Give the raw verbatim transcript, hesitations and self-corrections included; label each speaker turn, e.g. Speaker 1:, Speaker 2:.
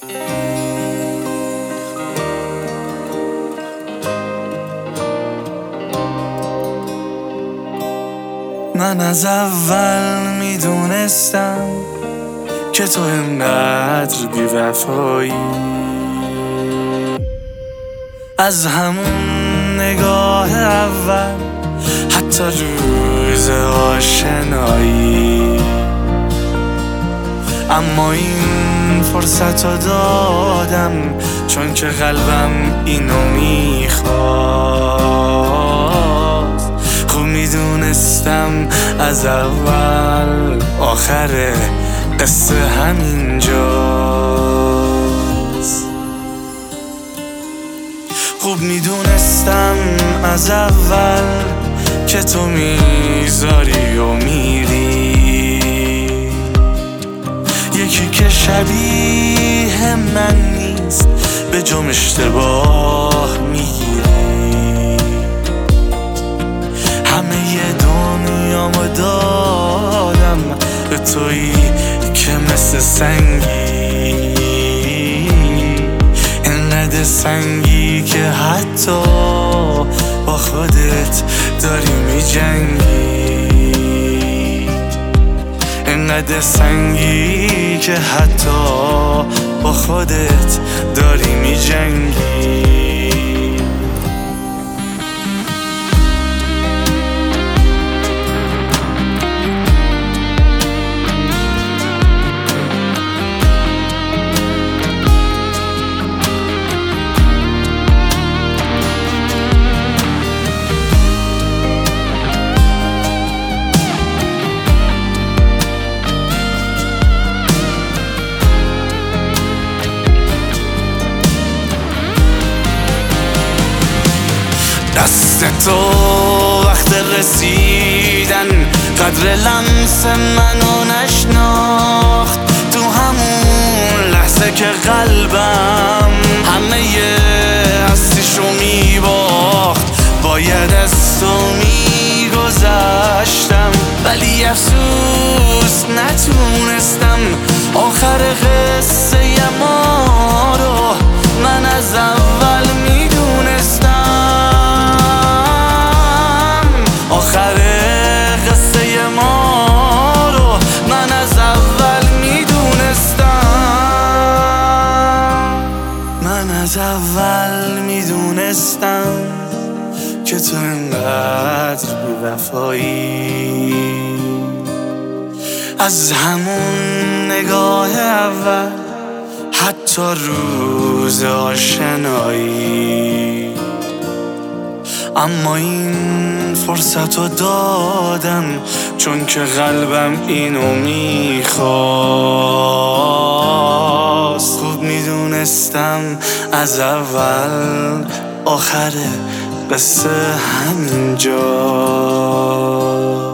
Speaker 1: من از اول میدونستم که تو اینقدر بی‌وفایی، از همون نگاه اول، حتی روز آشنایی. اما این فرصت رو دادم چون که قلبم اینو میخواست. خوب میدونستم از اول آخر قصه همینجاست. خوب میدونستم از اول که تو میذاری و میری، یکی که شبیه من نیست به جم اشتباه میگیری. همه ی دنیامو دادم به تویی که مثل سنگی، اینقدر سنگی که حتی با خودت داری میجنگی، اینقدر سنگی که حتی با خودت داری میجنگی. دست تو وقت رسیدن قدر لمس منو نشناخت. تو همون لحظه که قلبم همه ی هستیشو میباخت، باید از تو میگذشتم ولی افسوس نتونستم. آخر قصه ی ما رو من از اول میدونستم، آخر قصه ی ما رو من از اول میدونستم. من از اول میدونستم که تو اینقدر بی‌وفایی، از همون نگاه اول، حتی روز آشنایی. اما این فرصت رو دادم چون که قلبم اینو میخواست. خوب میدونستم از اول آخر قصه همینجا.